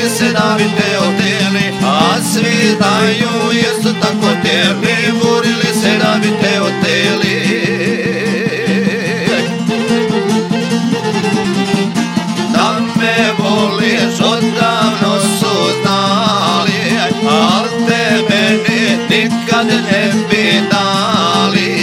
vorili se da bi te oteli, a svi znaju jer su tako htjeli, vorili se da bi te oteli. Da me voliš odavno su znali, al te meni nikad ne bi dali.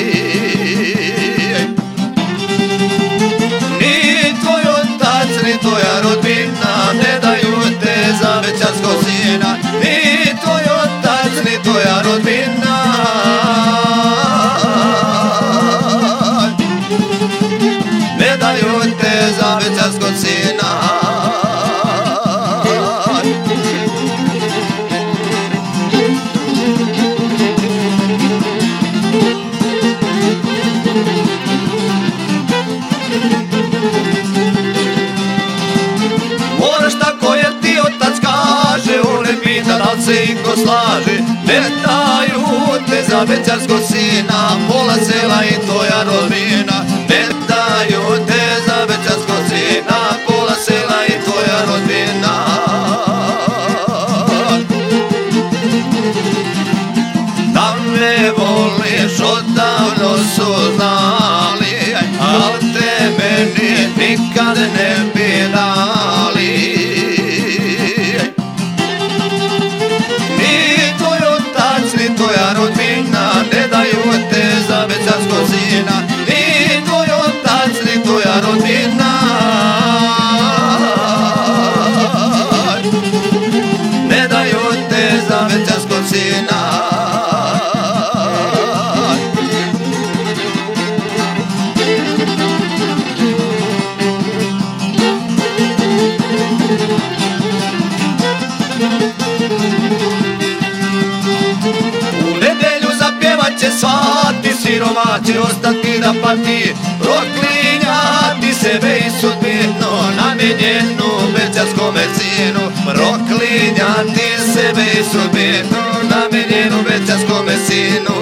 Ni tvoj otac, ni tvoja rodbina ne daju te za večarskog sina. Ni tvoj otac, ni tvoja rodbina ne daju te za večarskog sina. Moraš tako jer ti otac kaže, on ne pita da li se iko slaže. Ne daju te za večarskog sina, pola sela i tvoja rodbina. Ne daju te za večarskog sina, pola sela i tvoja rodbina. Da me voliš odavno su znali, al te meni nikad ne bi dali. Ni tvoj otac, ni tvoja rodbina ne daju te za večarskog sina. Ni tvoj otac, ni tvoja rodbina ne daju te za večarskog sina. U nedelju zapjevat će svati, siroma će ostati da pati. Proklinjati sebe i sudbinu, namijenjenu večarskome sinu. Proklinjati sebe i sudbinu, namijenjenu večarskome sinu.